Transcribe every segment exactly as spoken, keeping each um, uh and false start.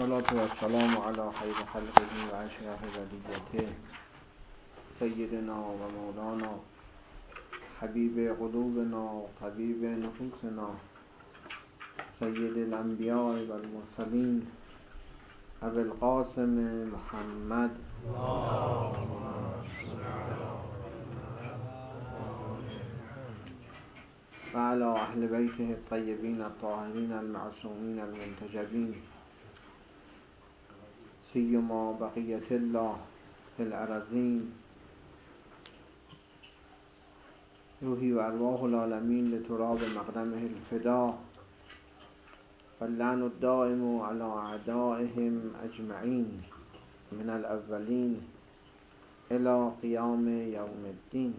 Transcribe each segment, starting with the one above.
الصلاة والسلام على خير خلقه وأشرف بریته سيدنا ومولانا حبيب قلوبنا طبيب نفوسنا سيد الأنبياء والمرسلين أبي القاسم محمد وعلى أهل بيته الطيبين الطاهرين المعصومين المنتجبين سيما بقية الله في الأرضين روحي وأرواح العالمين لتراب مقدمه الفداء واللعن الدائم على أعدائهم أجمعين من الأولين إلى قيام يوم الدين.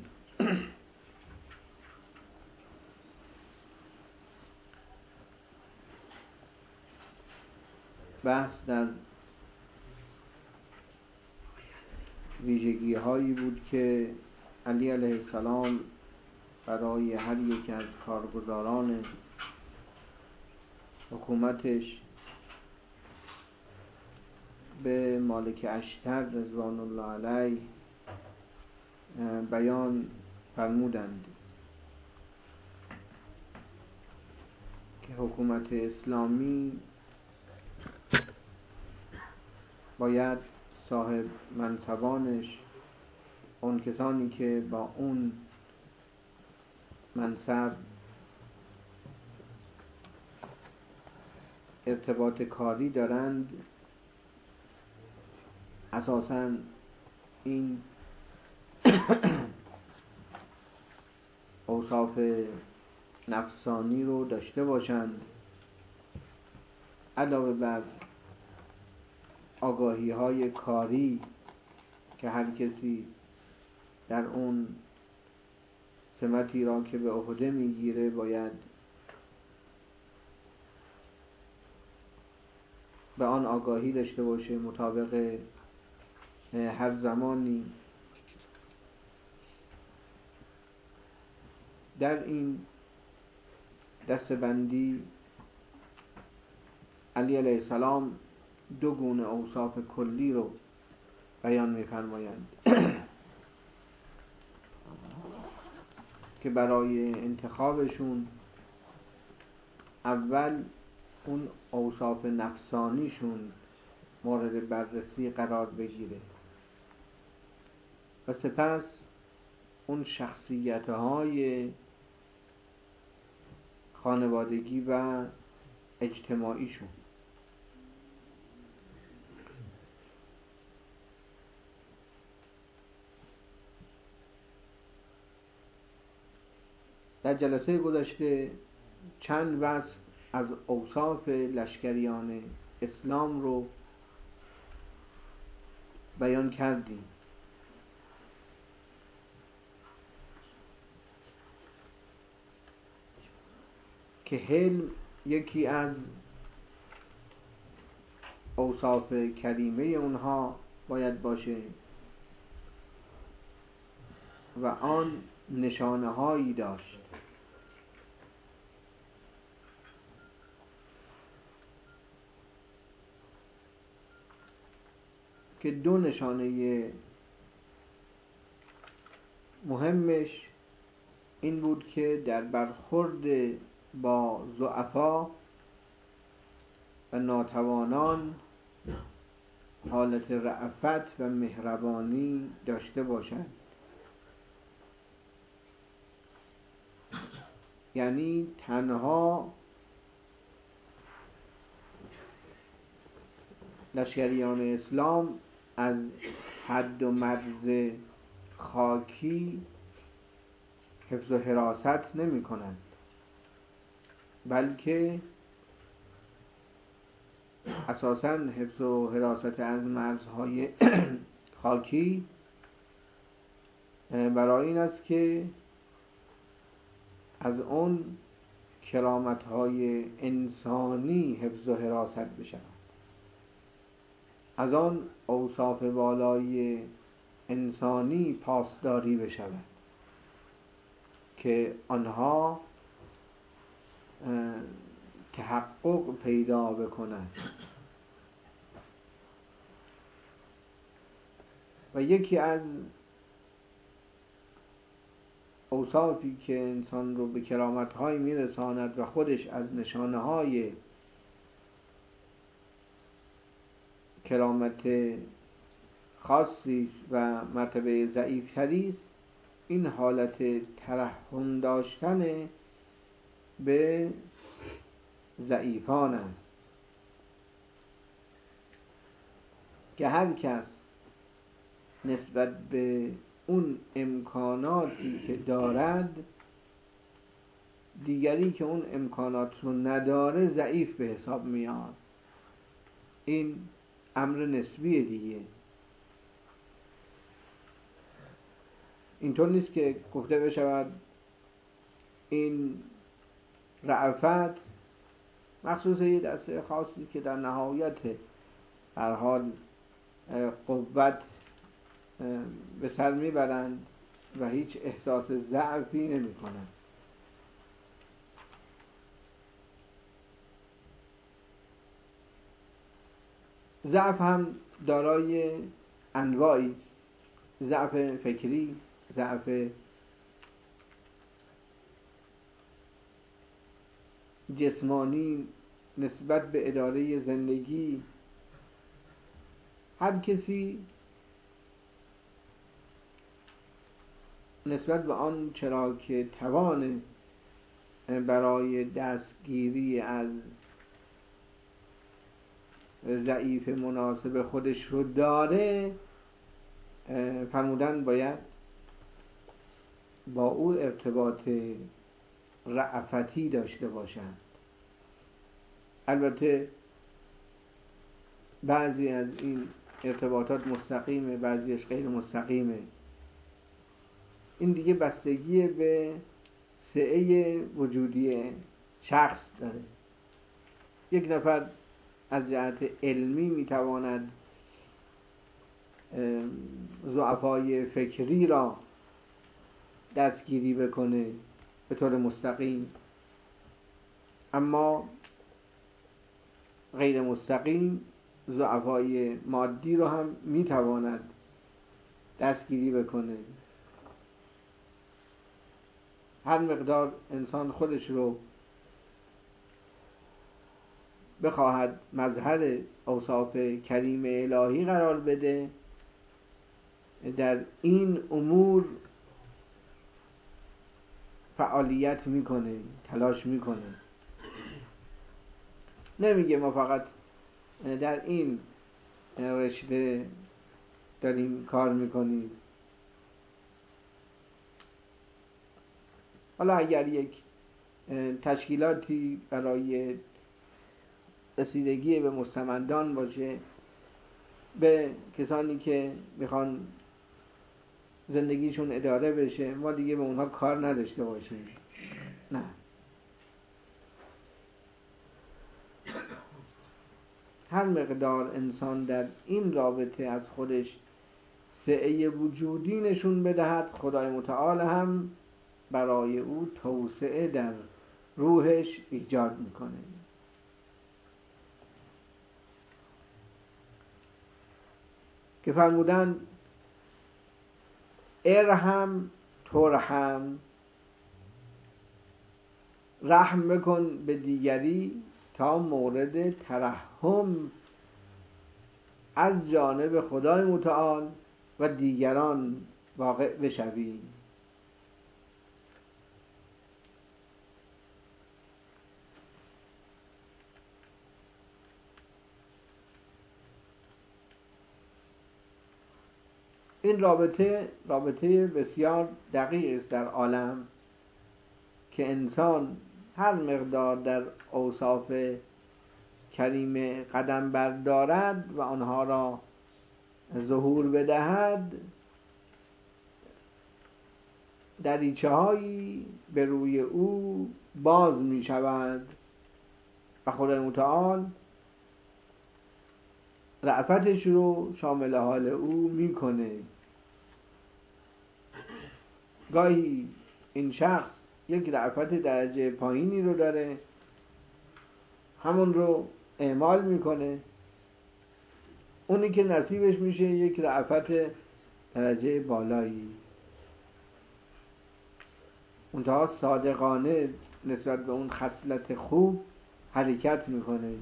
بحث در ویژگی هایی بود که علی علیه السلام برای هر یک از کارگزاران حکومتش به مالک اشتر رضوان الله علیه بیان فرمودند که حکومت اسلامی باید صاحب منصبانش، اون کسانی که با اون منصب ارتباط کاری دارند، اساساً این اوصاف نفسانی رو داشته باشند، علاوه بر آگاهی های کاری که هر کسی در اون سمتی را که به عهده میگیره باید به آن آگاهی داشته باشه مطابق هر زمانی. در این دسته‌بندی علی علیه السلام دو گونه اوصاف کلی رو بیان می‌فرمایند که برای انتخابشون اول اون اوصاف نفسانیشون مورد بررسی قرار بگیره و سپس اون شخصیت‌های خانوادگی و اجتماعیشون. در جلسه گذشته چند وصف از اوصاف لشکریان اسلام رو بیان کردیم که حلم یکی از اوصاف کریمه اونها باید باشه و آن نشانه هایی داشت که دو نشانه مهمش این بود که در برخورد با ضعفا و ناتوانان حالت رأفت و مهربانی داشته باشند، یعنی تنها لشکریان اسلام از حد و مرز خاکی حفظ و حراست نمی کنند، بلکه اساساً حفظ و حراست از مرزهای خاکی برای این است که از اون کرامت‌های انسانی حفظ و حراست بشود، از آن اوصاف والای انسانی پاسداری بشود که آنها تحقق پیدا بکند و یکی از اوصافی که انسان رو به کرامت‌های میرساند و خودش از نشانه‌های کرامت خاصی است و مرتبه ضعیف‌تری است، این حالت ترحم داشتن به ضعیفان است که هر کس نسبت به اون امکاناتی که دارد دیگری که اون امکانات رو نداره ضعیف به حساب میاد. این امر نسبیه دیگه. اینطور نیست که گفته بشود این رأفت مخصوص یه دسته خاصی که در نهایت هر حال قوت به سر میبرند و هیچ احساس ضعفی نمی کنند. ضعف هم دارای انواعی است. ضعف فکری، ضعف جسمانی نسبت به اداره زندگی. هر کسی نسبت به آن چرا که توان برای دستگیری از ضعیف مناسب خودش رو داره، فرمودن باید با او ارتباط رأفتی داشته باشند. البته بعضی از این ارتباطات مستقیمه، بعضیش غیر مستقیمه. این دیگه بستگی به سعه وجودی شخص داره. یک نفر از جهت علمی میتواند ضعفای فکری را دستگیری بکنه به طور مستقیم، اما غیر مستقیم ضعفای مادی رو هم میتواند دستگیری بکنه. هر مقدار انسان خودش رو بخواهد مظهر اوصاف کریم الهی قرار بده، در این امور فعالیت میکنه، تلاش میکنه. نمیگه ما فقط در این رشته داریم کار میکنیم. حالا اگر یک تشکیلاتی برای رسیدگی به مستمندان باشه، به کسانی که میخوان زندگیشون اداره بشه، ما دیگه به اونها کار نداشته باشیم. نه، هر مقدار انسان در این رابطه از خودش سعه وجودی نشون بدهد، خدای متعال هم برای او توسعه در روحش ایجاد میکنه. که فرمودن ارحم ترحم، رحم بکن به دیگری تا مورد ترحم از جانب خدای متعال و دیگران واقع بشوی. این رابطه رابطه بسیار دقیق است در عالم که انسان هر مقدار در اوصاف کریم قدم بردارد و آنها را ظهور بدهد، دریچه هایی به روی او باز می شود و خدای متعال رأفتش رو شامل حال او میکنه. گاهی این شخص یک رأفت درجه پایینی رو داره، همون رو اعمال میکنه. اونی که نصیبش میشه یک رأفت درجه بالایی است. منتها صادقانه نسبت به اون خصلت خوب حرکت میکنه.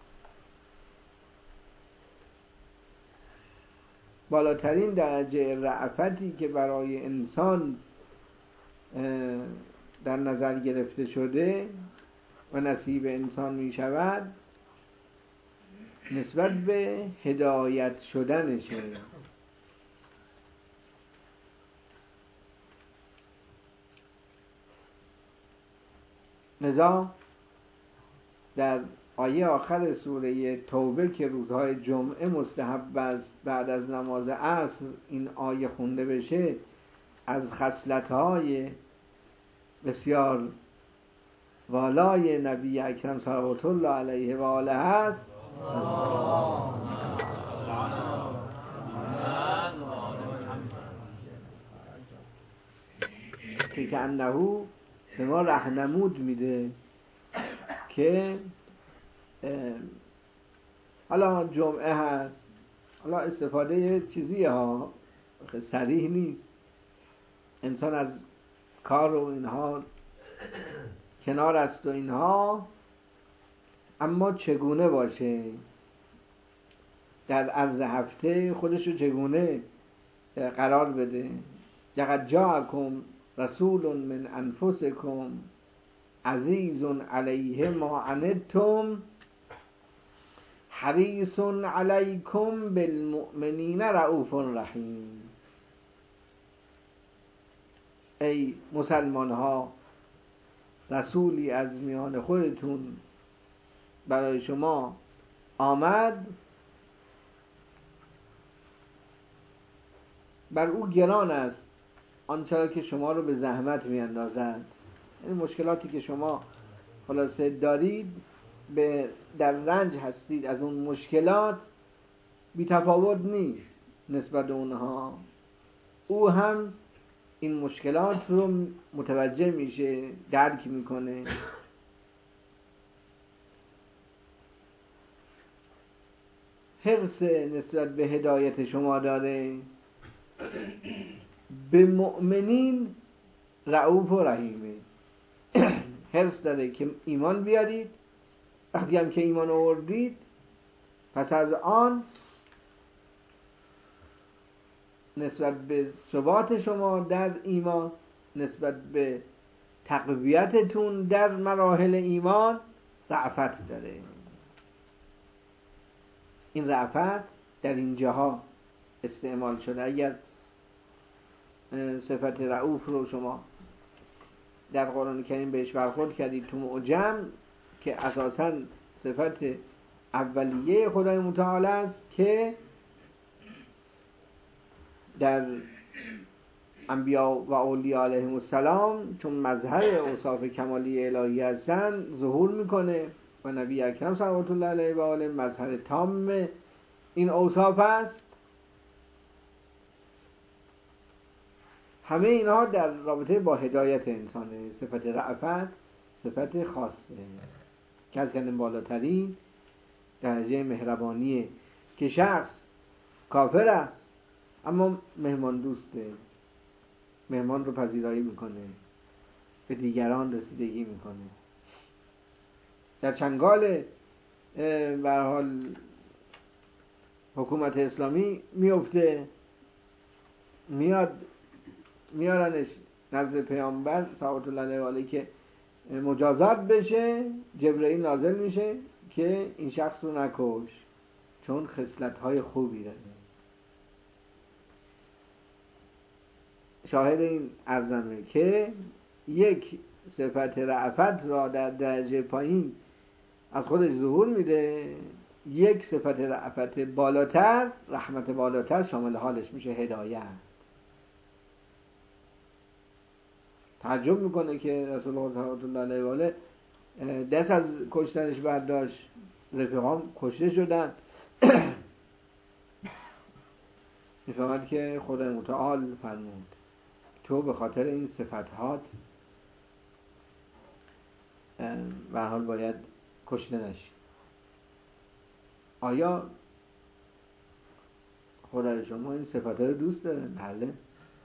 بالاترین درجه رأفتی که برای انسان در نظر گرفته شده و نصیب انسان می شود نسبت به هدایت شدنشه. لذا در آیه آخر سوره توبه که روزهای جمعه مستحب است بعد از نماز عصر این آیه خونده بشه، از خصلت‌های بسیار والای نبی اکرم صلوات الله علیه و آله هست. که انهو به ما رهنمود میده که حالا جمعه هست، حالا استفاده چیزی ها صریح نیست، انسان از کار و اینها کنار است و اینها، اما چگونه باشه در عرض هفته خودشو چگونه قرار بده. لقد جاءکم رسول من انفسکم عزیز علیه ما عنتم حریص علیکم بالمؤمنین رؤوف رحیم. ای مسلمان ها، رسولی از میان خودتون برای شما آمد، بر او گران است آنچه که شما رو به زحمت می اندازد. این مشکلاتی که شما خلاصه دارید، به در رنج هستید از اون مشکلات، بی تفاوت نیست نسبت به اونها. او هم این مشکلات رو متوجه میشه، درک میکنه. حرص نسبت به هدایت شما داره، به مؤمنین رؤوف و رحیمه. حرص داره که ایمان بیارید، وقتی هم که ایمان آوردید پس از آن نسبت به ثبات شما در ایمان، نسبت به تقویتتون در مراحل ایمان رأفت داره. این رأفت در اینجاها استعمال شده. اگر صفت رؤوف رو شما در قرآن کریم بهش برخورد کردید تو معجم، که اساساً صفت اولیه خدای متعال است که در انبیاء و اولیاء علیهم السلام چون مظهر اوصاف کمالی الهی هستن ظهور میکنه و نبی اکرم صلوات الله علیه و آله مظهر تام این اوصاف است. همه اینها در رابطه با هدایت انسانه. صفت رأفت صفت خاصه که از کردن بالاترین درجه مهربانیه که شخص کافر است اما مهمان دوسته، مهمان رو پذیرایی میکنه، به دیگران رسیدگی میکنه، در چنگال به هر حال حکومت اسلامی میفته، میاد میارنش نزد پیامبر صلوات الله علیه و آله که مجازات بشه. جبرئیل نازل میشه که این شخص رو نکش چون خصلت‌های خوبی داره. شاهد این ارزمه که یک صفت رأفت را در درجه پایین از خودش ظهور میده، یک صفت رأفت بالاتر، رحمت بالاتر شامل حالش میشه، هدایت. تعجب میکنه که رسول الله صلوات الله علیه و آله دست از کشتنش برداشت، رفیقام کشته شدن. میفهمد که خدای متعال فرمود تو به خاطر این صفتات به هر حال باید کشته نشی. آیا خدای شما این صفات رو دوست داره. بله،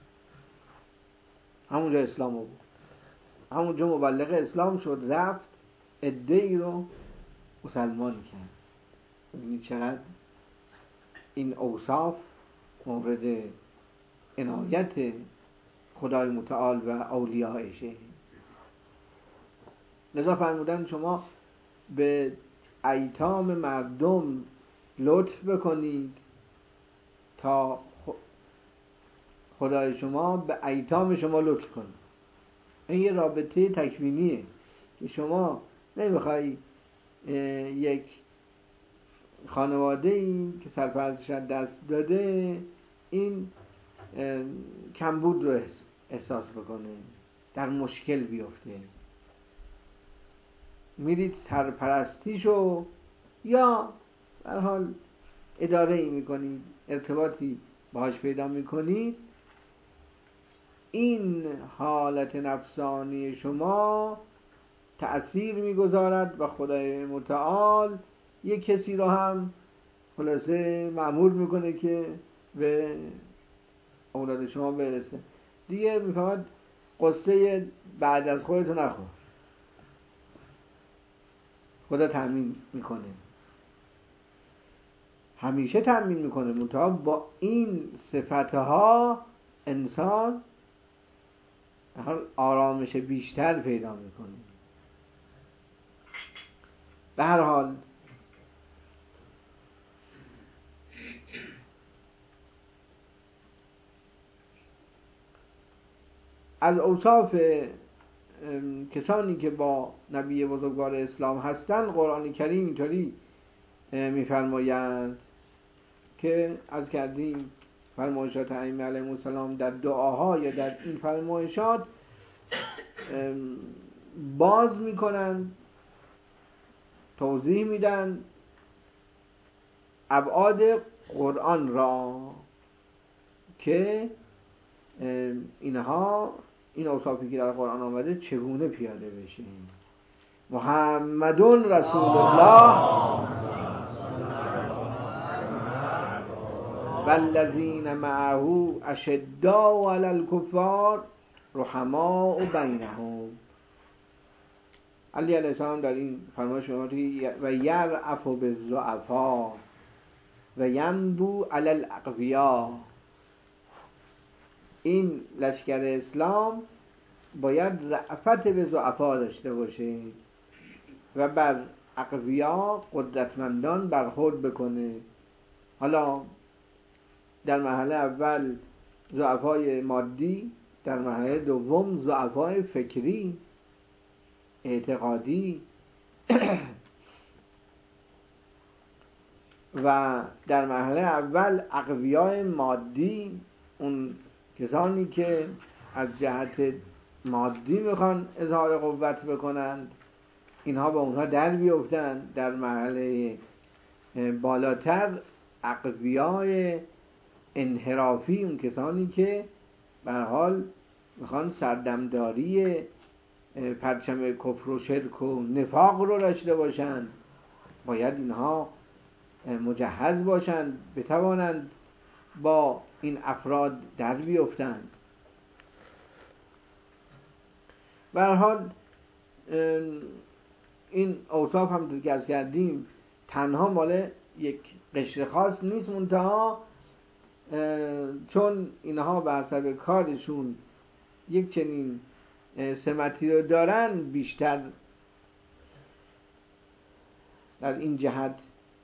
همونجا اسلام رو بود، همونجا مبلغ اسلام شد، رفت عده‌ای رو مسلمان کرد. ببینید چقدر این اوصاف مورد عنایت خدای متعال و اولیایشه. لذا فرمودن شما به ایتام مردم لطف بکنید تا خدای شما به ایتام شما لطف کنه. این یه رابطه تکوینیه که شما نمیخوای یک خانواده ای که سرپرستش دست داده این کمبود رو احساس بکنه، در مشکل بیفته، میرید سرپرستیشو یا به هر حال اداره ای میکنید، ارتباطی باهاش پیدا میکنید، این حالت نفسانی شما تأثیر میگذارد و خدای متعال یک کسی رو هم خلاصه مأمور میکنه که به اولاد شما برسه. دیگه میفهمد قصه بعد از خودتو نخور، خدا تأمین میکنه، همیشه تأمین میکنه. منتها با این صفتها انسان آرامش بیشتر پیدا میکنه. به هر حال از اوصاف کسانی که با نبی بزرگوار اسلام هستند قرآن کریم اینطوری میفرمایند که از کردیم فرمایشات ائمه علیهم السلام در دعاها یا در این فرمایشات باز میکنن، توضیح میدن ابعاد قرآن را که اینها این اوصافی که در قرآن آمده چگونه پیاده بشه. محمدون رسول الله والذین معه اشداء علی الکفار رحماء بینهم. علی علیه السلام در این فرمایش می‌فرماید و یرأف بالضعفاء و ینبو علی الاقویاء. این لشکر اسلام باید رأفت به ضعفا داشته باشه و بر اقویا قدرتمندان برخورد بکنه. حالا در مرحله اول ضعفای مادی، در مرحله دوم ضعفای فکری اعتقادی و در مرحله اول اقویای مادی، اون کسانی که از جهت مادی میخوان اظهار قوت بکنند اینها با اونها در بیفتند. در مرحله بالاتر اقویای انحرافی، اون کسانی که به هر حال میخوان سردمداری پرچم کفر و شرک و نفاق رو داشته باشند، باید اینها مجهز باشند، بتوانند با این افراد در بیفتند. به هر حال این اوصاف هم که از کردیم تنها مال یک قشر خاص نیست، منتها چون اینها به حسب کارشون یک چنین سمتی رو دارن، بیشتر در این جهت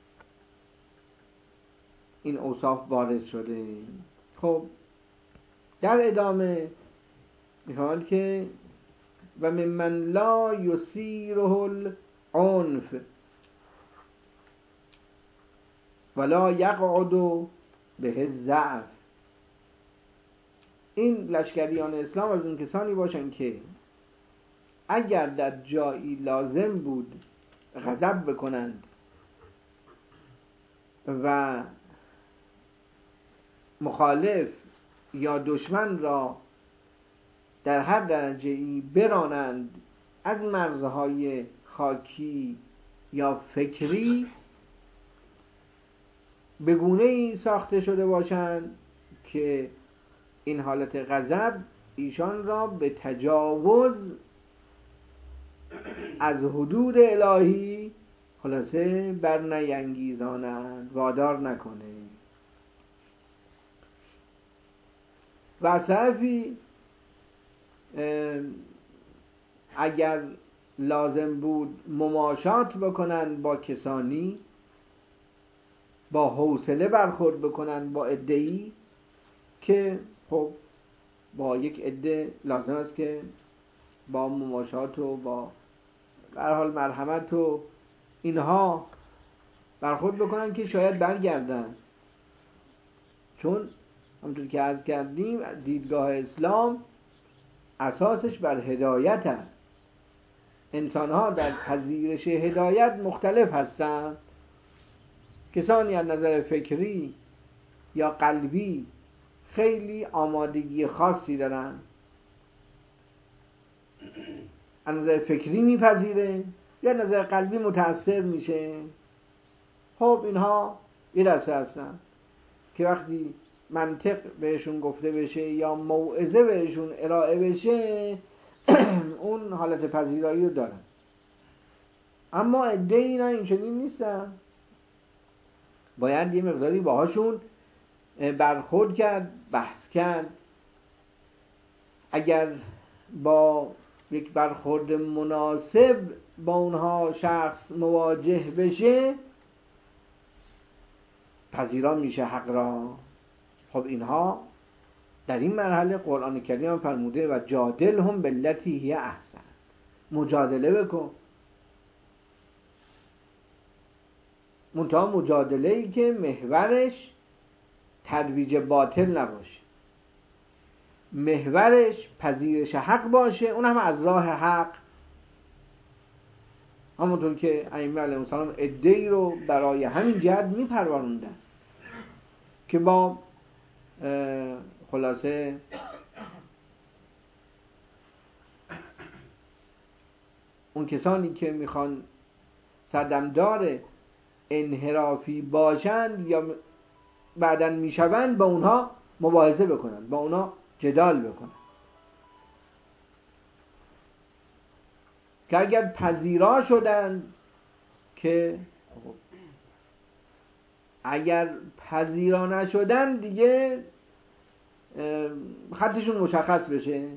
این اوصاف بارز شده. خب در ادامه می‌فرماید که و ممن لا یسیره العنف ولا یقعد به الضعف. این لشکریان اسلام از اون کسانی باشن که اگر در جایی لازم بود غضب بکنند و مخالف یا دشمن را در هر درجه‌ای برانند از مرزهای خاکی یا فکری، به گونه‌ای ساخته شده باشند که این حالت غضب ایشان را به تجاوز از حدود الهی خلاصه بر نینگیزانند، وادار نکنه. و از طرفی اگر لازم بود مماشات بکنن با کسانی، با حوصله برخورد بکنن با عده‌ای که خب با یک عده لازم است که با مماشات و با به هر حال مرحمت و اینها برخورد بکنن که شاید برگردن، چون همونطور که عرض کردیم دیدگاه اسلام اساسش بر هدایت است. انسان‌ها در پذیرش هدایت مختلف هستند. کسانی از نظر فکری یا قلبی خیلی آمادگی خاصی دارن، از نظر فکری میپذیره یا از نظر قلبی متأثر میشه. خب اینها یه دسته هستن که وقتی منطق بهشون گفته بشه یا موعظه بهشون ارائه بشه اون حالت پذیرایی رو دارن. اما عده اینا این چنین نیستن، باید یه مقداری باهاشون برخورد کرد، بحث کرد. اگر با یک برخورد مناسب با اونها شخص مواجه بشه پذیرا میشه حق را. خب اینها در این مرحله قرآن کریم هم فرموده و جادل هم بالتی هی احسن، مجادله بکن، منتها مجادله ای که محورش ترویج باطل نباشه، محورش پذیرش حق باشه، اون هم از راه حق. همونطور که ائمه علیهم السلام عده‌ای رو برای همین جهت میپروراندن که با خلاصه اون کسانی که میخوان سردمدار انحرافی باشند یا بعداً میشوند با اونها مباحثه بکنن، با اونها جدال بکنن، که اگر پذیرا شدن که اگر پذیرا نشدن دیگه خطشون مشخص بشه،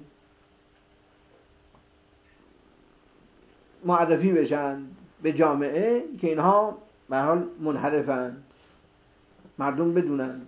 معرفی بشن به جامعه که اینها به هر حال منحرفند، مردم بدونن.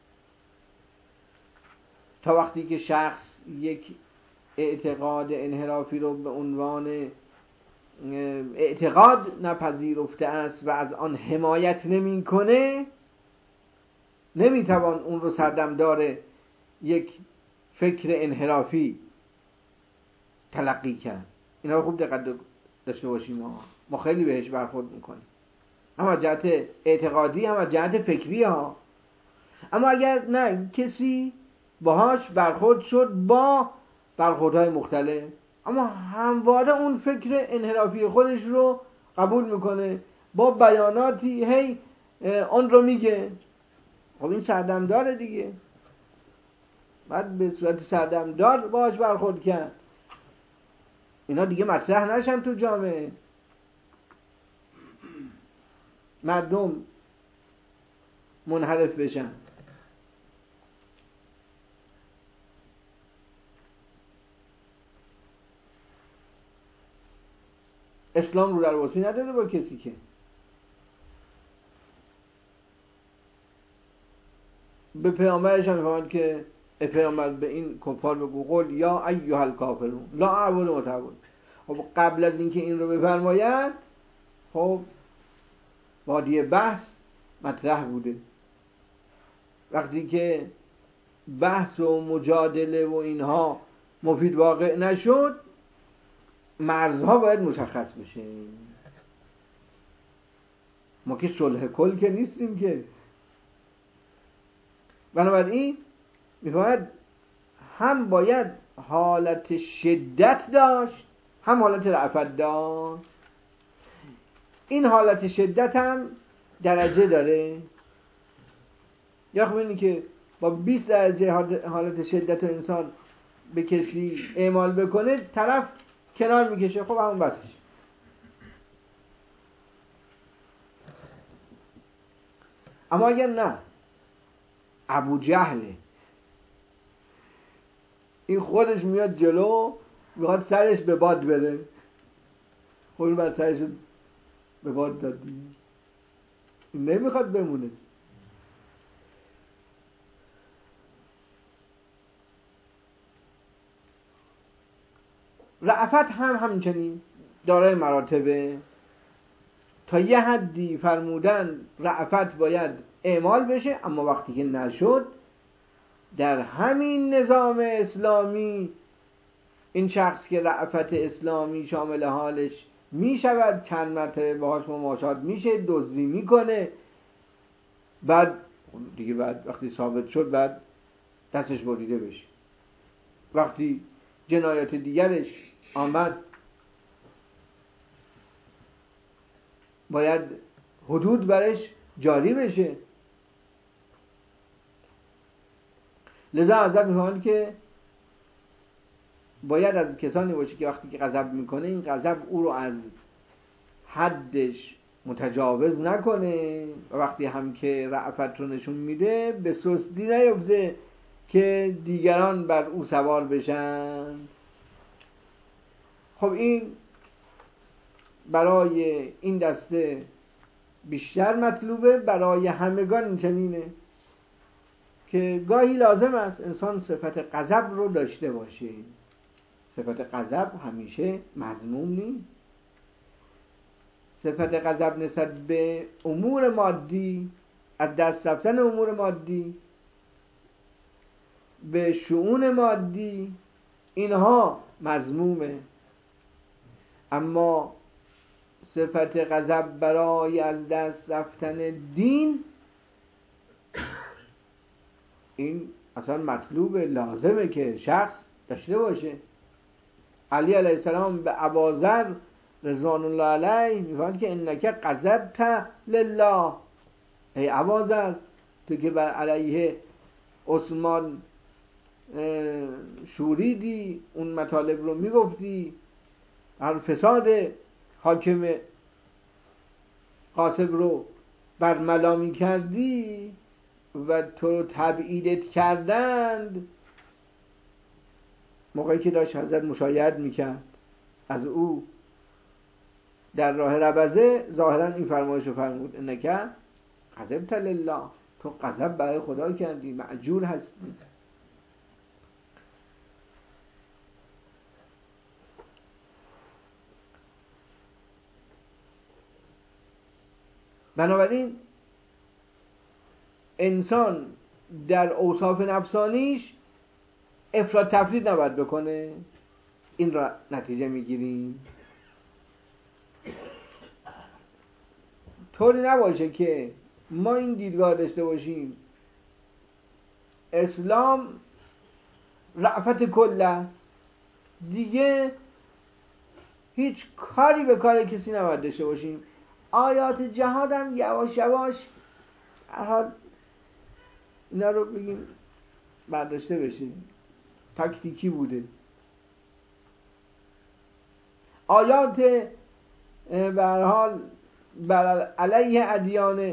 تا وقتی که شخص یک اعتقاد انحرافی رو به عنوان اعتقاد نپذیرفته است و از آن حمایت نمی کنه، نمیتوان اون رو سردمدار یک فکر انحرافی تلقی کرد. اینا رو خوب دقت داشته باشیم، ما ما خیلی بهش برخورد میکنیم، هم از جهت اعتقادی هم از جهت فکری ها. اما اگر نه کسی باهاش برخورد شد با برخوردهای مختلف، اما همواره اون فکر انحرافی خودش رو قبول میکنه، با بیاناتی هی اون رو میگه، خب این سردمداره دیگه، بعد به صورت سردمدار باهاش برخورد کرد. اینا دیگه مطرح نشن تو جامعه، مردم منحرف بشن. اسلام رو درواسی نداره با کسی که به پیامبرش هم میفهمد که ای پیامبر به این کفار بگو قل یا ایها الکافرون لا اعبد ما تعبدون. خب قبل از اینکه این رو بفرماید خب وادی بحث مطرح بوده. وقتی که بحث و مجادله و اینها مفید واقع نشد، مرزها باید مشخص بشه. ما که صلح کل که نیستیم که. بنابراین می‌فرماید هم باید حالت شدت داشت هم حالت رأفت داشت. این حالت شدت هم درجه داره. یا خب اینی که با بیست درجه حالت شدت انسان به کسی اعمال بکنه، طرف کنار میکشه، خب همون بسش. اما اگر نه، ابو جهله، این خودش میاد جلو، میخواد سرش به باد بره، خود بر سرش به باد داد دیگه، نمیخواد بمونه. رأفت هم همچنین دارای مراتبه. تا یه حدی فرمودن رأفت باید اعمال بشه، اما وقتی که نشد، در همین نظام اسلامی این شخص که رأفت اسلامی شامل حالش می شود، چند مرتبه باهاش مماشات میشه، دزدی میکنه، بعد دیگه بعد وقتی ثابت شد بعد دستش بریده بشه. وقتی جنایات دیگرش آمد باید حدود برش جاری بشه. لذا حضرت میفرمایند که باید از کسانی باشه که وقتی که غضب میکنه این غضب او رو از حدش متجاوز نکنه، و وقتی هم که رأفت رو نشون میده به سستی نیفته که دیگران بر او سوار بشن. خب این برای این دسته بیشتر مطلوبه، برای همگان چنینه که گاهی لازم است انسان صفت غضب رو داشته باشه. صفت غضب همیشه مذموم نیست. صفت غضب نسبت به امور مادی، از دست رفتن امور مادی، به شؤون مادی، اینها مذمومه. اما صفت غضب برای از دست رفتن دین، این اصلا مطلوب لازمه که شخص داشته باشه. علی علیه السلام به ابوذر رضوان الله علیه میگه که انک غضبت لله، ای ابوذر تو که بر علیه عثمان شوریدی، اون مطالب رو میگفتی، هر فساد حاکم غاصب رو برملا میکردی و تو رو تبعیدت کردند. موقعی که داشت حضرت مشایعت میکرد از او در راه ربزه، ظاهرا این فرمایش رو فرمود انک غضبت لله، تو غضب برای خدا کردی، معجور هستی. بنابراین انسان در اوصاف نفسانیش افراط تفرید نباید بکنه. این را نتیجه میگیریم. طوری نباشه که ما این دیدگاه داشته باشیم اسلام رأفت کل است، دیگه هیچ کاری به کار کسی نباید داشته باشیم. آیات جهاد هم یواش یواش هر اینا رو بگیم برداشته بشه، تاکتیکی بوده. آیات به هر حال بر علیه ادیان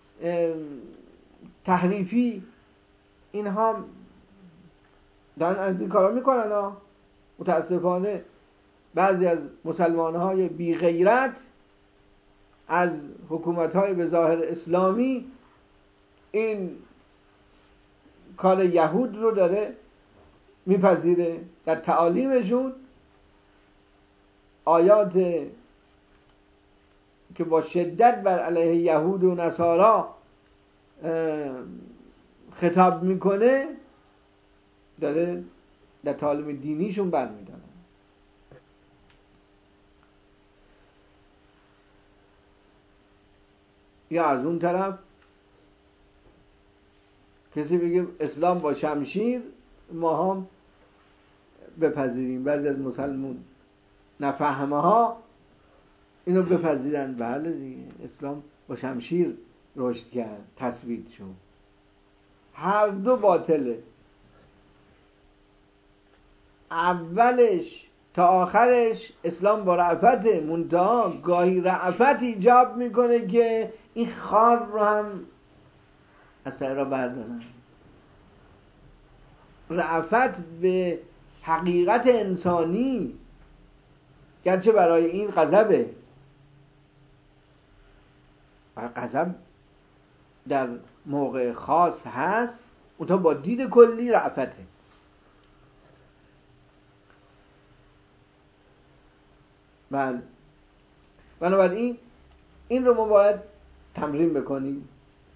تحریفی اینها دارن از این کارا میکنن ها. متاسفانه بعضی از مسلمانهای بی غیرت از حکومتهای به ظاهر اسلامی این کار یهود رو داره میپذیره. در تعالیمشون آیات که با شدت بر علیه یهود و نصارا خطاب میکنه داره در تعالیم دینیشون برمیدارن. یا از اون طرف کسی بگه اسلام با شمشیر، ما هم بپذیریم. بعضی از مسلمون نفهمه ها اینو بپذیرن، بله دیگه اسلام با شمشیر رشد کرد، تثبیت شد. هر دو باطله. اولش تا آخرش اسلام با رأفت، منتها گاهی رأفت ایجاب میکنه که این خار رو هم از سر را بردارن. رأفت به حقیقت انسانی، گرچه برای این غضبه، و غضب در موقع خاص هست، اونتا با دید کلی رأفته. بله، بنابراین این رو ما باید تمرین بکنیم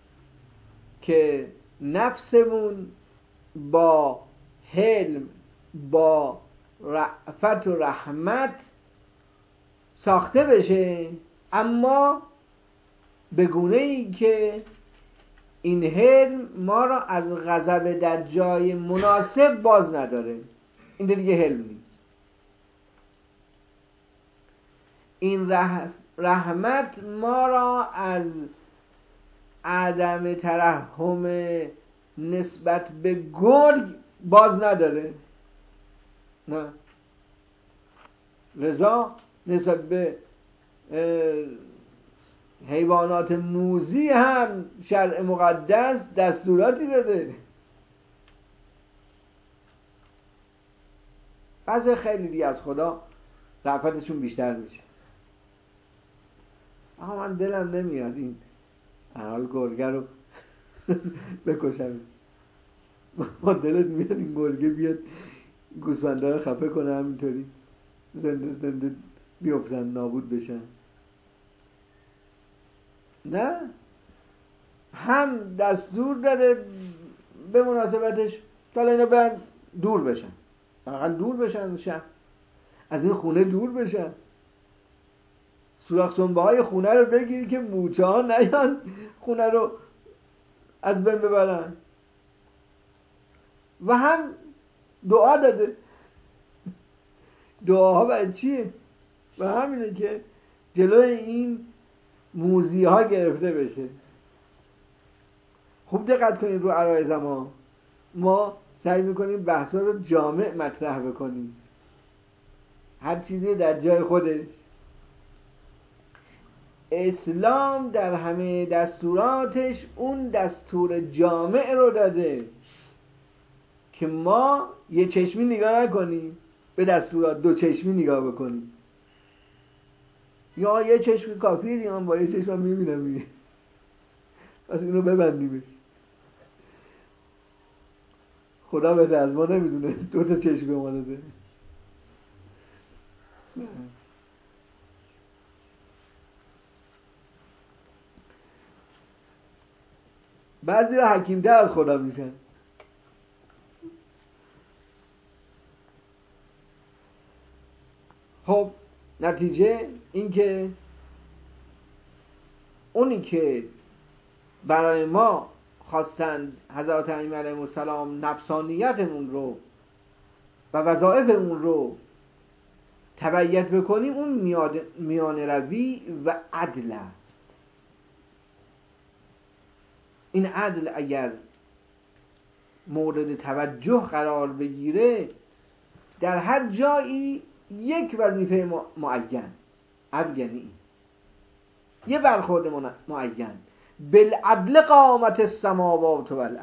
که نفسمون با حلم، با رأفت و رحمت ساخته بشه، اما به گونه ای که این حلم ما را از غضب در جای مناسب باز نداره. این دیگه حلم نیست. این رح... رحمت ما را از عدم ترحم نسبت به گرگ باز نداره. نه، لذا نسبت به حیوانات موذی هم شرع مقدس دستوراتی داده. بعضی خیلی دیگه از خدا رأفتشون بیشتر میشه. اما من دلم نمیاد این حال گرگه رو بکشم. ما دلت میاد این گرگه بیاد گوسفندا رو خفه کنه، همینطوری زنده زنده بیفتن، نابود بشن. نه، هم دستور داره به مناسبتش تا اینا برن دور بشن، واقعا دور بشن، شهر از این خونه دور بشن، سوراخ سنبه های خونه رو بگیری که موچه ها نیان خونه رو از بین ببرن. و هم دعا داده. دعاها برای چیه؟ و همینه که جلوی این موذی ها گرفته بشه. خوب دقت کنید رو عرایض ما ما سعی میکنیم بحثا رو جامع مطرح بکنیم، هر چیزی در جای خودش. اسلام در همه دستوراتش اون دستور جامع رو داده که ما یه چشمی نگاه نکنیم به دستورات، دو چشمی نگاه بکنیم. یا یه چشمی کافیه دیگه، من با یه چشمم میبینم دیگه، پس اینو ببندیمش. خدا بهتر از ما نمیدونه دو تا چشم به ما داده. بعضی ها حکیمتر از خدا میشن. خب نتیجه این که اونی که برای ما خواستند حضرت ائمه علیهم السلام نفسانیتمون رو و وظایفمون رو تبعیت بکنیم، اون میان روی و عدل است. این عدل اگر مورد توجه قرار بگیره، در هر جایی یک وظیفه معین، عدل یعنی یه برخورد معین، بالعدل قامت السماوات والارض،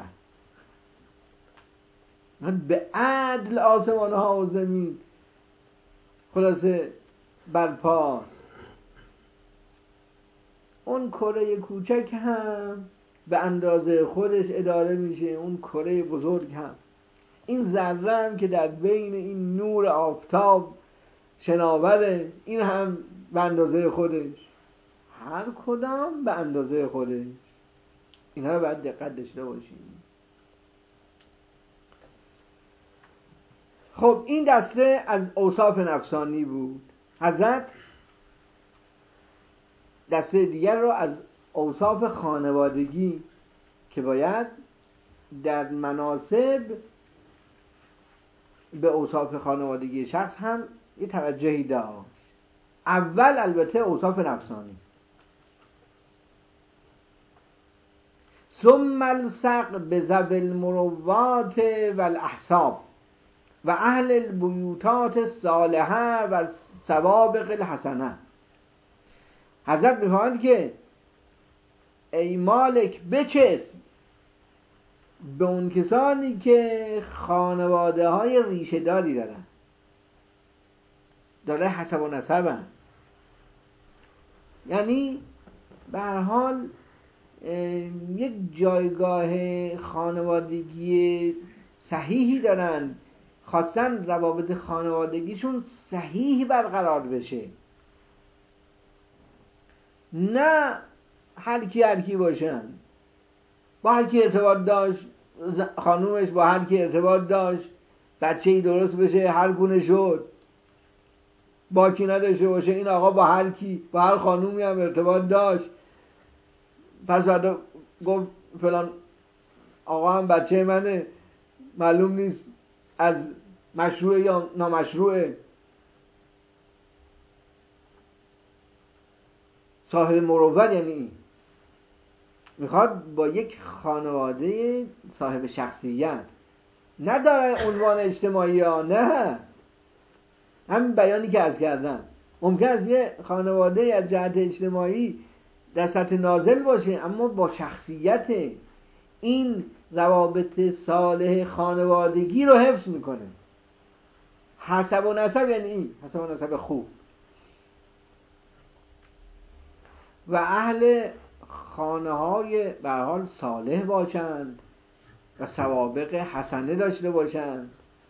به عدل آسمان ها و زمین خلاصه برپاست. اون کره کوچک هم به اندازه خودش اداره میشه، اون کره بزرگ هم، این ذره هم که در بین این نور آفتاب شناوره، این هم به اندازه خودش، هر کدام به اندازه خودش. اینا رو باید دقت داشته باشیم. خب این دسته از اوصاف نفسانی بود. حضرت دسته دیگر رو از اوصاف خانوادگی که باید در مناسب به اوصاف خانوادگی شخص هم یه توجهی داشت. اول البته اوصاف نفسانی، ثم السق بذوی المروات و الاحساب و اهل البیوتات الصالحه و سوابق الحسنه. حضرت می‌فرماید که ای مالک بچسب به اون کسانی که خانواده های ریشه داری دارن، داره حسب و نسبن، یعنی به هر حال یک جایگاه خانوادگی صحیحی دارن، خواستن روابط خانوادگیشون صحیح برقرار بشه، نه هر کی هر کی باشن، با هر کی ارتباط داشت، خانومش با هر کی ارتباط داشت، بچه‌ای درست بشه هر گونه شد، باکی نداشته باشه، این آقا با هر کی با هر خانومی هم ارتباط داشت، پس بعد گفت فلان آقا هم بچه منه، معلوم نیست از مشروع یا نامشروعه. صاحب مروت یعنی این میخواد با یک خانواده صاحب شخصیت، نه داره عنوان اجتماعی ها، نه، همین بیانی که از کردم. ممکن است یه خانواده از جهت اجتماعی در سطح نازل باشه اما با شخصیت، این روابط صالح خانوادگی رو حفظ میکنه. حسب و نسب یعنی این حسب و نسب خوب. و اهل خانه های به هر حال صالح باشند و سوابق حسنه داشته باشند.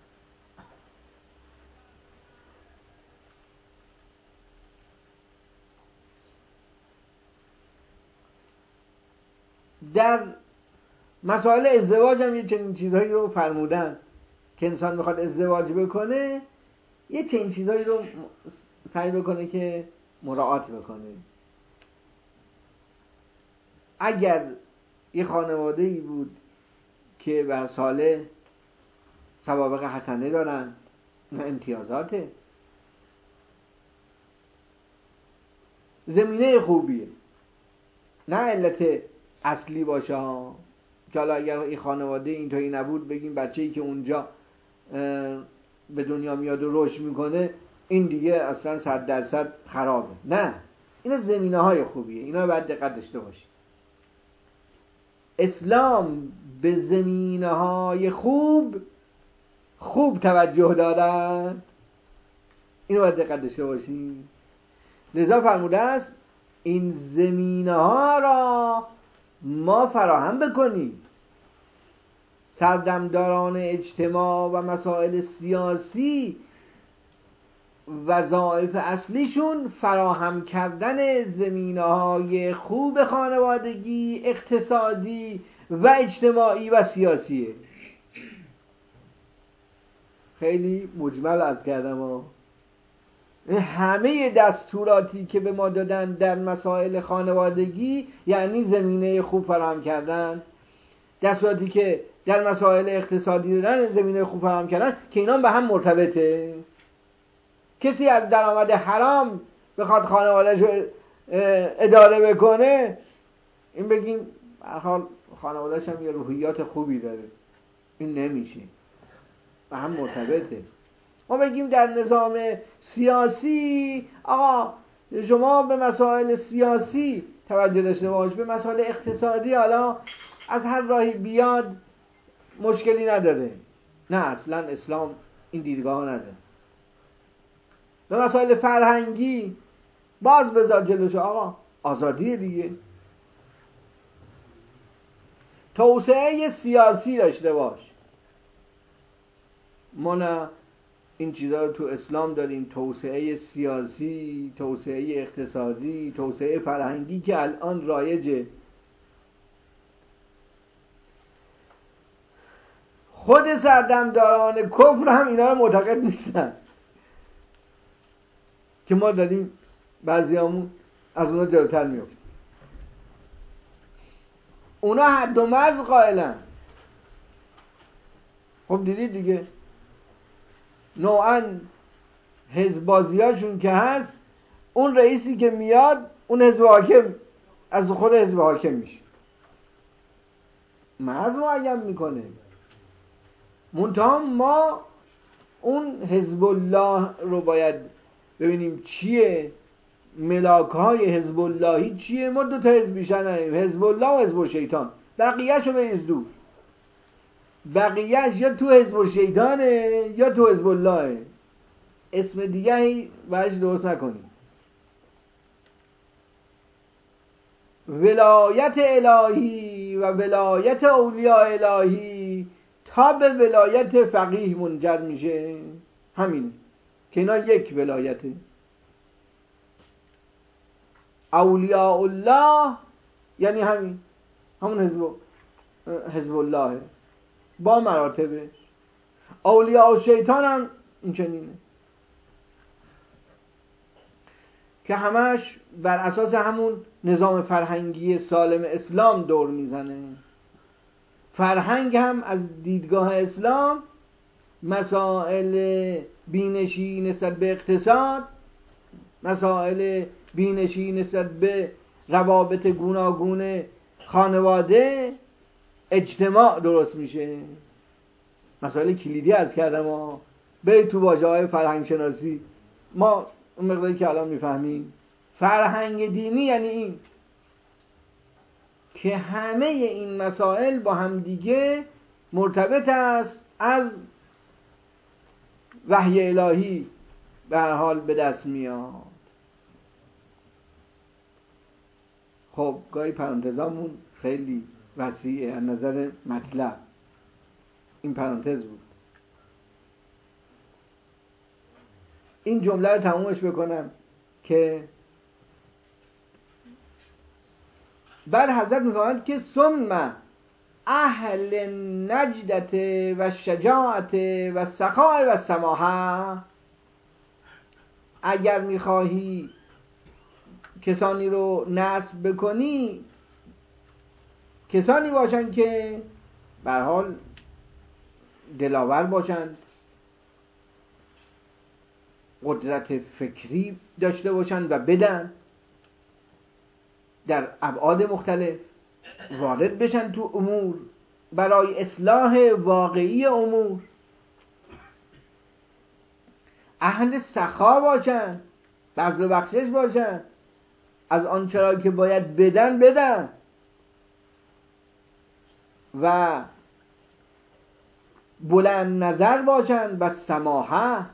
در مسائل ازدواج هم یه چنین چیزهایی رو فرمودن که انسان میخواد ازدواج بکنه یه چنین چیزهایی رو سعی بکنه که مراعات بکنه. اگر یه خانواده‌ای بود که بر صالح سوابق حسنه دارن، امتیازاته، زمینه خوبیه، نه علت اصلی باشه ها. که حالا اگر این خانواده اینطوری نبود بگیم بچه‌ای که اونجا به دنیا میاد و رشد میکنه این دیگه اصلا صد درصد خرابه. نه، اینا زمینه های خوبیه، اینا باید دقت داشته باشید. اسلام به زمینه های خوب خوب توجه دارد، اینو باید دقت داشته باشید. لذا فرموده است این زمینه ها را ما فراهم بکنیم. سردمداران اجتماع و مسائل سیاسی وظایف اصلیشون فراهم کردن زمینه های خوب خانوادگی، اقتصادی و اجتماعی و سیاسیه. خیلی مجمل از کردم ها. همه دستوراتی که به ما دادن در مسائل خانوادگی یعنی زمینه خوب فراهم کردن. دستوراتی که در مسائل اقتصادی دادن زمینه خوب فراهم کردن که اینا به هم مرتبطه. کسی از درآمد حرام بخواد خانواده‌اش رو اداره بکنه، این بگیم خانواده‌اش هم یه روحیات خوبی داره، این نمیشه، به هم مرتبطه. ما بگیم در نظام سیاسی آقا شما به مسائل سیاسی توجه داشته باش، به مسائل اقتصادی حالا از هر راهی بیاد مشکلی نداره. نه، اصلا اسلام این دیدگاه نداره. به مسائل فرهنگی باز بذار جلوش، آقا آزادی دیگه. توسعه سیاسی داشته باش. ما نه این چیزا رو تو اسلام داریم، توسعه سیاسی، توسعه اقتصادی، توسعه فرهنگی که الان رایجه. خود سردمداران کفر هم اینا رو معتقد نیستن که ما داریم بعضیامون از اونا جلوتر میافتیم. اونا حد و مرز قائلن. خب دیدید دیگه نوعاً حزبازیاشون که هست، اون رئیسی که میاد اون حزب حاکم از خود حزب حاکم میشه. مرز معین میکنه. منتها ما اون حزب الله رو باید ببینیم چیه، ملاک های حزب اللهی چیه. ما دو تا حزب بیشتر نداریم، حزب الله و حزب شیطان. بقیه‌شو بریز دور، بقیه‌اش یا تو حزب شیطانه یا تو حزب الله. اسم دیگه‌ای برش درست نکنیم. ولایت الهی و ولایت اولیاء الهی تا به ولایت فقیه منجر میشه. همین که اینا یک ولایته. اولیاء الله یعنی همین همون حزب حزب الله با مراتبه. اولیاء شیطان هم این چنینه که همش بر اساس همون نظام فرهنگی سالم اسلام دور میزنه. فرهنگ هم از دیدگاه اسلام مسائل بینشی نسبت به اقتصاد، مسائل بینشی نسبت به روابط گوناگون خانواده، اجتماع درست میشه. مسائل کلیدی از کردم ها. به تو واژه های فرهنگ شناسی ما اون مقداری که الان میفهمیم، فرهنگ دینی یعنی این که همه این مسائل با هم دیگه مرتبط است، از وحی الهی به هر حال به دست میاد. خب گاهی پرانتزامون خیلی وسیعه از نظر مطلب. این پرانتز بود. این جمله رو تمومش بکنم که بر حضرت می‌فرمایند که ثم اهل نجدت و شجاعت و سخاء و سماحه، اگر میخواهی کسانی رو نسب بکنی، کسانی باشند که به هر حال دلاور باشند، قدرت فکری داشته باشند و بدن در ابعاد مختلف وارد بشن تو امور برای اصلاح واقعی امور، اهل سخا باشن، بذل و بخشش باشن، از آنچه را که باید بدن بدن و بلند نظر باشن و سماحه.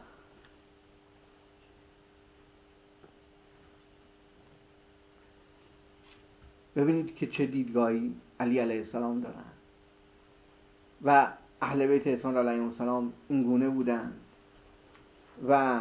ببینید که چه دیدگاهی علی علیه السلام دارن و اهل بیت اسلام علیهم السلام این گونه بودن و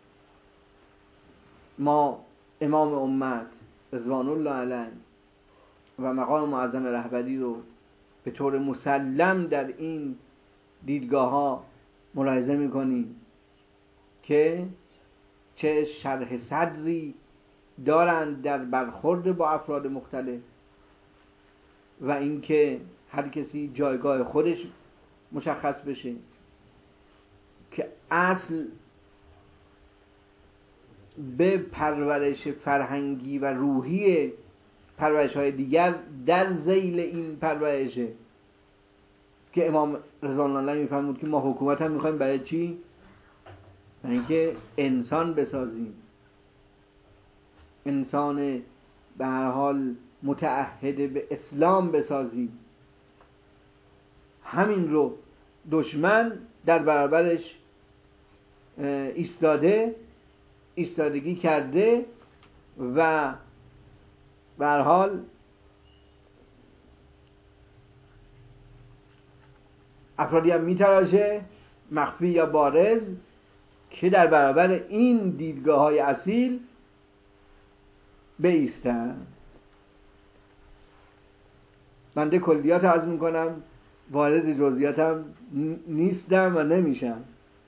ما امام امت رضوان الله علیه و مقام معظم رهبری رو به طور مسلم در این دیدگاه ها ملاحظه میکنیم که چه شرح صدری دارند در برخورد با افراد مختلف و اینکه هر کسی جایگاه خودش مشخص بشه، که اصل به پرورش فرهنگی و روحی پرورش های دیگر در ذیل این پرورشه که امام رضوان الله میفهمود که ما حکومت هم میخوایم برای چی؟ برای اینکه انسان بسازیم، انسان به هر حال متعهد به اسلام بسازیم. همین رو دشمن در برابرش ایستاده ایستادگی کرده و به هر حال افرادی هم میتراشه مخفی یا بارز که در برابر این دیدگاه های اصیل بایستن. بنده کلیات عرض میکنم، وارد جزئیاتم نیستم و نمیشم.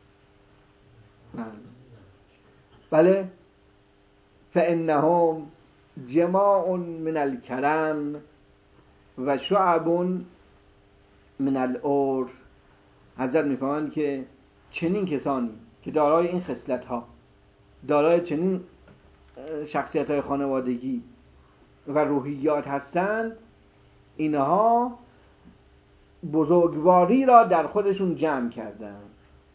بله، فانهم جماع من الکرم و شعب من العرف. حضرت میفهمند که چنین کسانی که دارای این خصلت ها، دارای چنین شخصیت های خانوادگی و روحیات هستند، اینها بزرگواری را در خودشون جمع کردند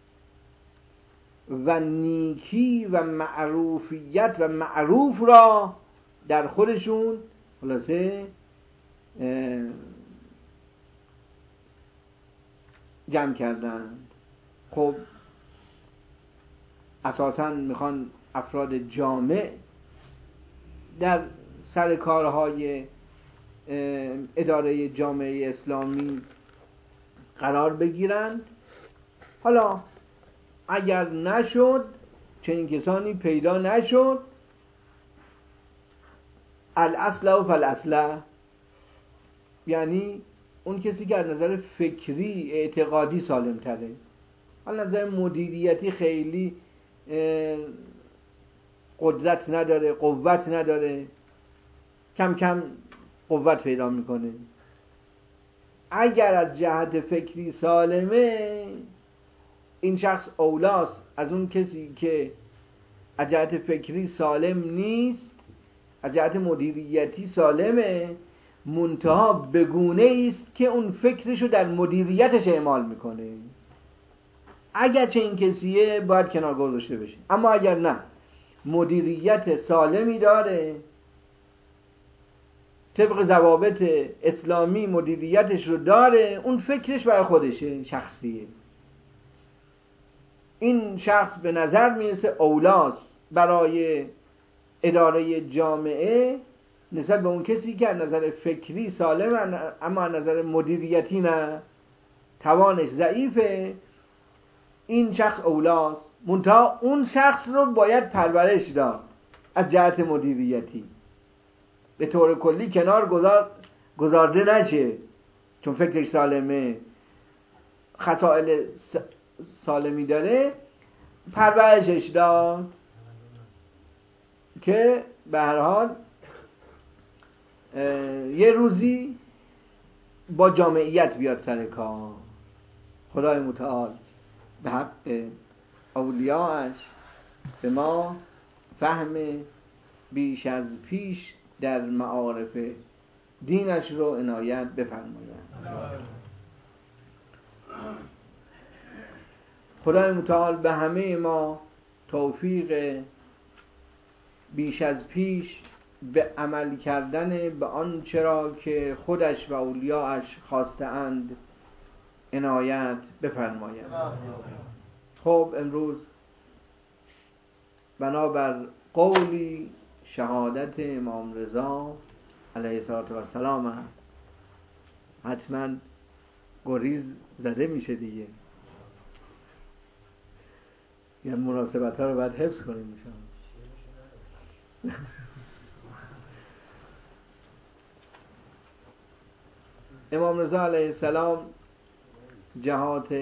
و نیکی و معروفیت و معروف را در خودشون خلاصه جمع کردند. خب اساساً میخوان افراد جامع در سر کارهای اداره جامعه اسلامی قرار بگیرند. حالا اگر نشد، چنین کسانی پیدا نشد، الاصل و فالاصل، یعنی اون کسی که از نظر فکری اعتقادی سالم تره، از نظر مدیریتی خیلی قدرت نداره، قوت نداره، کم کم قوت پیدا میکنه. اگر از جهت فکری سالمه، این شخص اولاست از اون کسی که از جهت فکری سالم نیست، از جهت مدیریتی سالمه، منتها بگونه است که اون فکرشو در مدیریتش اعمال میکنه. اگر چه این کسیه باید کنار گذاشته بشه. اما اگر نه، مدیریت سالمی داره، طبق ضوابط اسلامی مدیریتش رو داره، اون فکرش برای خودشه، شخصیه، این شخص به نظر میرسه اولاست برای اداره جامعه نسبت به اون کسی که از نظر فکری سالم اما از نظر مدیریتی نه، توانش ضعیفه. این شخص اولاست، منتها اون شخص رو باید پرورش داد از جهت مدیریتی، به طور کلی کنار گذار گذارده نشه، چون فکرش سالمه، خصائل سالمی داره، پرورشش داد که به هر حال یه روزی با جامعیت بیاد سر کار. خدای متعال به حق اولیاءش به ما فهم بیش از پیش در معارف دینش رو عنایت بفرماید. خدای متعال به همه ما توفیق بیش از پیش به عمل کردن به آنچه را که خودش و اولیاءش خواسته‌اند عنایت بفرماید. خب امروز بنابر قولی شهادت امام رضا علیه السلام هست، حتما گریز زده میشه دیگه، یعنی مناسبت ها رو باید حفظ کنیم میشم. امام رضا علیه السلام جهات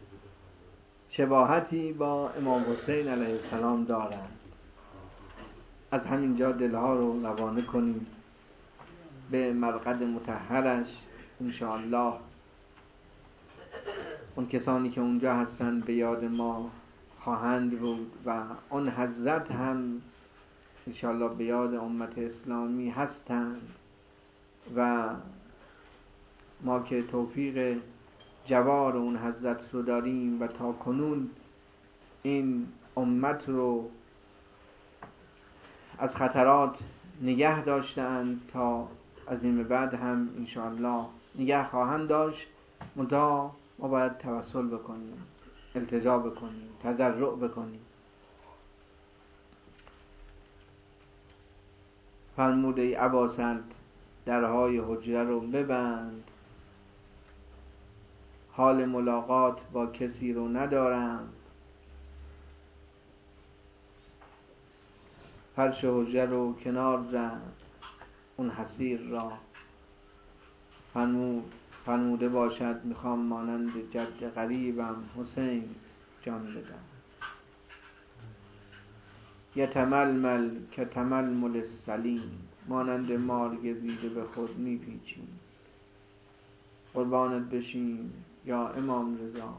شباهتی با امام حسین علیه السلام دارند. از همینجا دلها رو روانه کنیم به مرقد مطهرش. انشاءالله اون کسانی که اونجا هستند به یاد ما خواهند بود و اون حضرت هم انشاءالله به یاد امت اسلامی هستند و ما که توفیق جوار اون حضرت رو داریم و تا کنون این امت رو از خطرات نگه داشتند، تا از این به بعد هم انشاءالله نگه خواهند داشت. منتها ما باید توسل بکنیم، التجا بکنیم، تضرع بکنیم. فرموده ای اباسط درهای حجره رو ببند، حال ملاقات با کسی رو ندارم، فرش حجره رو کنار زد اون حسیر را. فرمود فرموده باشد میخوام مانند جد غریبم حسین جان بدم، یتململ که تململ السلیم، مانند مار گزیده به خود میپیچیم. قربانت بشیم یا امام رضا.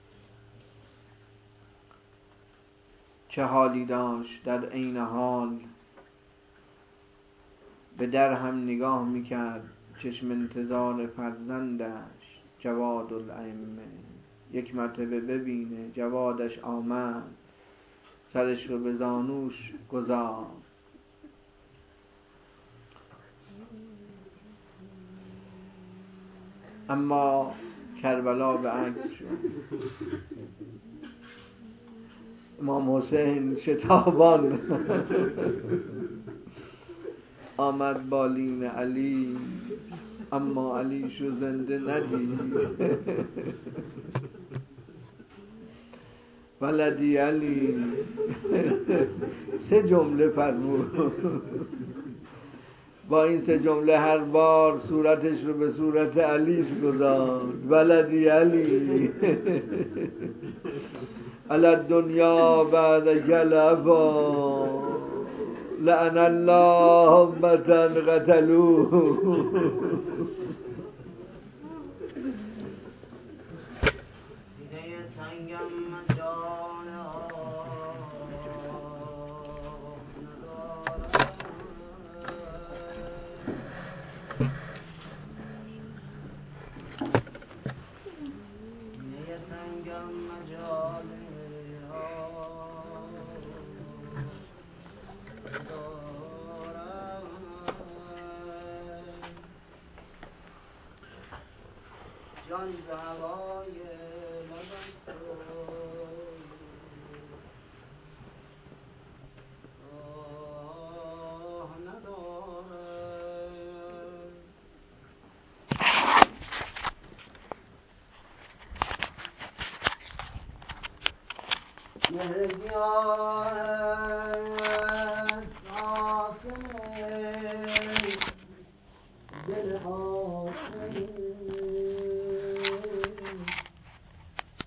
چه حالی داشت در عین حال، به در هم نگاه میکرد چشم انتظار فرزندش. جواد الائمه. یک مرتبه ببینه جوادش آمد، سرش رو به زانوش گذار. اما کربلا به عکس شد. امام حسین شتابان آمد بالین علی، اما علی شو زنده ندید. ولدی علی سه جمله فرمود. با این سه جمله هر بار صورتش رو به صورت علیش گذاشت. ولدی علی علی الدنیا بعد کلفا لعن الله امتن قتلوه. سینه تنگم مجال ندارم، سینه تنگم مجال جان به هوای لبست و راه ندارد. مهر گیاه است آسم دلها